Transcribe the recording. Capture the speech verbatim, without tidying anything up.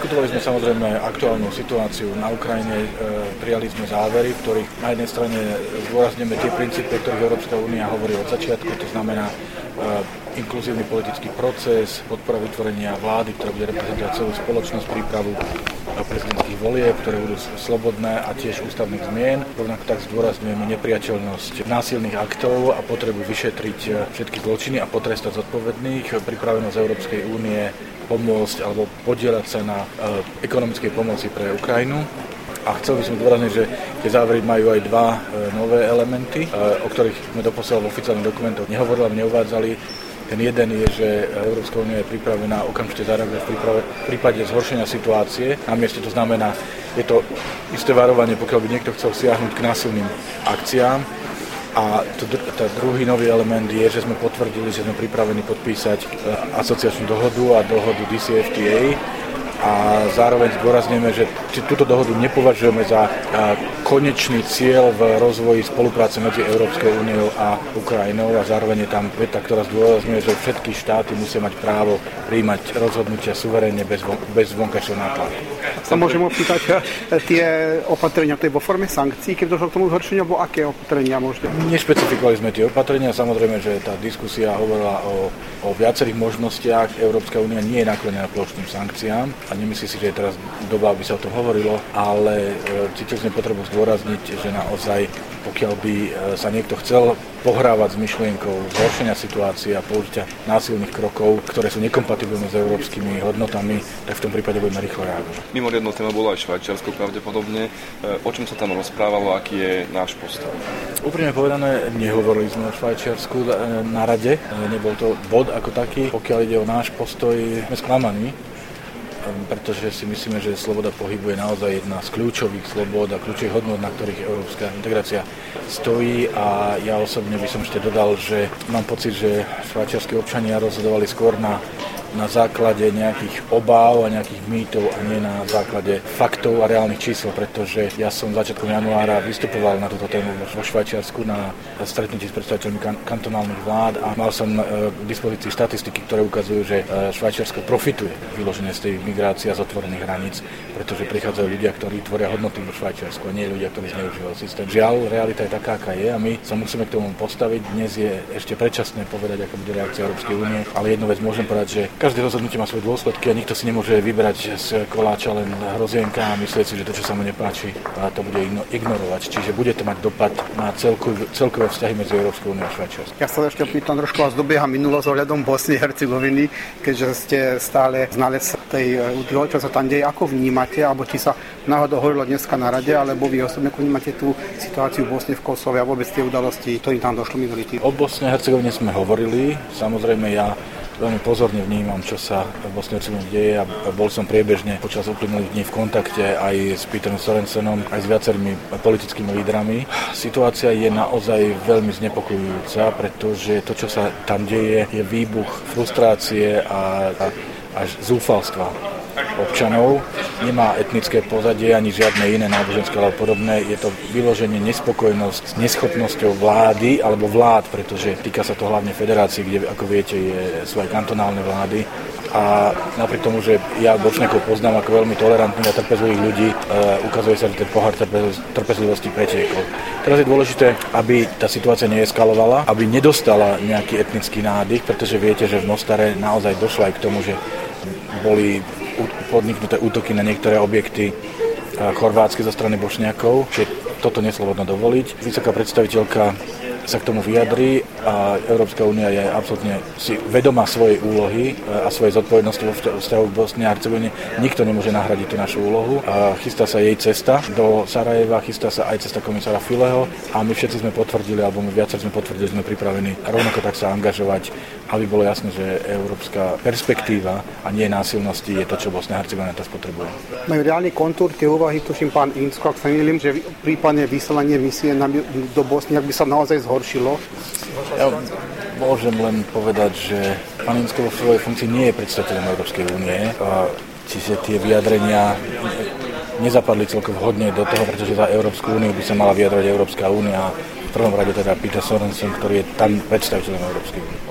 Študovali sme samozrejme aktuálnu situáciu na Ukrajine, prijali sme závery, v ktorých na jednej strane zdôrazňujeme tie princípy, o ktorých Európska únia hovorí od začiatku, to znamená inkluzívny politický proces, podpora vytvorenia vlády, ktorá bude reprezentovať celú spoločnosť, prípravu prezidentských volieb, ktoré budú slobodné a tiež ústavných zmien. Rovnako tak zdôrazňujeme nepriateľnosť násilných aktov a potrebu vyšetriť všetky zločiny a potrestať zodpovedných, pripravenosť Európskej únie pomôcť alebo podieľať sa na ekonomickej pomoci pre Ukrajinu. A chcel by som zdôrazniť, že tie závery majú aj dva nové elementy, o ktorých sme doposiaľ v oficiálnych dokumentoch nehovorili a neuvádzali. Ten jeden je, že Európska únia je pripravená okamžite zareagovať v prípade zhoršenia situácie. Na mieste to znamená, je to isté varovanie, pokiaľ by niekto chcel siahnuť k násilným akciám. A to, tá druhý nový element je, že sme potvrdili, že sme pripravení podpísať asociačnú dohodu a dohodu D C F T A. A zároveň zdôrazňujeme, že túto dohodu nepovažujeme za konečný cieľ v rozvoji spolupráce medzi Európskou úniou a Ukrajinou a zároveň je tam veta, ktorá zdôrazňuje, že všetky štáty musia mať právo prijímať rozhodnutia suverénne bez, von, bez vonkajšieho nátlaku. Sa môžem opýtať, tie opatrenia, to je vo forme sankcií, keď došlo k tomu zhoršeniu, alebo aké opatrenia môžete? Nešpecifikovali sme tie opatrenia, samozrejme, že tá diskusia hovorila o, o viacerých možnostiach. Európska únia nie je naklonená plošným sankciám a nemyslí si, že je teraz doba, aby sa o tom hovorilo, ale cítil sme potrebu zdôrazniť, že naozaj, pokiaľ by sa niekto chcel pohrávať s myšlienkou zhoršenia situácie a použitia násilných krokov, ktoré sú nekompatibilné s európskymi hodnotami, tak v tom prípade budeme rýchlo reagovať. Mimoriadnou téma bolo aj Švajčiarsko pravdepodobne. O čom sa tam rozprávalo, aký je náš postoj? Úprimne povedané, nehovorili sme o Švajčiarsku na rade, nebol to bod ako taký. Pokiaľ ide o náš postoj, sme sklamaní, pretože si myslíme, že sloboda pohybu je naozaj jedna z kľúčových slobod a kľúčových hodnôt, na ktorých európska integrácia stojí a ja osobne by som ešte dodal, že mám pocit, že švajčiarski občania rozhodovali skôr na na základe nejakých obáv a nejakých mýtov a nie na základe faktov a reálnych čísel, pretože ja som začiatkom januára vystupoval na túto tému vo Švajčiarsku na stretnutí s predstaviteľmi kan- kantonálnych vlád a mal som e, k dispozícii štatistiky, ktoré ukazujú, že e, Švajčiarsko profituje vyloženie z tej migrácie a z otvorených hraníc, pretože prichádzajú ľudia, ktorí tvoria hodnoty vo Švajčiarsku a nie ľudia, ktorí zneužívajú systém. Žiaľ, realita je taká, aká je a my sa musíme k tomu postaviť. Dnes je ešte predčasné povedať, aká bude reakcia Európskej únie, ale jednu vec môžem povedať, že každé rozhodnutie má svoje dôsledky a nikto si nemôže vybrať z koláča len hrozienka a myslieť si, že to, čo sa mu nepáči, to bude ignorovať. Čiže bude to mať dopad na celkové, celkové vzťahy medzi Európskou úniou a Švajčiarskom. Ja sa ešte pýtam, trošku vás dobieha minulosť ohľadom Bosny a Hercegoviny, keďže ste stále znalec tej toho, čo sa tam deje. Ako vnímate, alebo či sa náhodou hovorilo dneska na rade, alebo vy osobne ako vnímate tú situáciu v Bosne, v Kosove a vôbec tie udalosti, ktorým tam došlo minulý týždeň? O Bosne a Hercegovine sme hovorili. Samozrejme, ja veľmi pozorne vnímam, čo sa v Bosne a Hercegovine deje a bol som priebežne počas uplynulých dní v kontakte aj s Peterom Sorensenom, aj s viacerými politickými lídrami. Situácia je naozaj veľmi znepokojujúca, pretože to, čo sa tam deje, je výbuch frustrácie a, a až zúfalstva občanov. Nemá etnické pozadie ani žiadne iné náboženské alebo podobné. Je to vyloženie nespokojnosť s neschopnosťou vlády alebo vlád, pretože týka sa to hlavne federácií, kde, ako viete, je, sú aj kantonálne vlády. A napriek tomu, že ja Bočniakov poznám ako veľmi tolerantných a trpezlivých ľudí, e, ukazuje sa, že ten pohár trpezlivosti pretiekol. Teraz je dôležité, aby tá situácia neeskalovala, aby nedostala nejaký etnický nádych, pretože viete, že v Mostare naozaj došlo aj k tomu, že boli podniknuté útoky na niektoré objekty chorvátske zo strany Bošniakov, čiže toto neslobodno dovoliť. Vysoká predstaviteľka sa k tomu vyjadrí a Európska únia je absolútne si vedomá svojej úlohy a svojej zodpovednosti vo vzťahu k Bosne a Hercegovine. Nikto nemôže nahradiť tú našu úlohu. A chystá sa jej cesta do Sarajeva, chystá sa aj cesta komisára Fileho a my všetci sme potvrdili, alebo my viacer sme potvrdili, že sme pripravení rovnako tak sa angažovať, aby bolo jasné, že európska perspektíva a nie násilnosti je to, čo Bosna a Hercegovina teraz potrebuje. Majú reálny kontúr tie úvahy, tuším pán Incko, ak sa nemýlim, že prípadne vyslanie misie do Bosny, ak by sa naozaj zhoršilo. Ja môžem len povedať, že pán Incko vo svojej funkcii nie je predstaviteľom Európskej únie, čiže tie vyjadrenia nezapadli celkom vhodne do toho, pretože za Európsku úniu by sa mala vyjadrať Európska únia, v prvom rade teda Peter Sorensen, ktorý je tam predstaviteľom Európskej únie.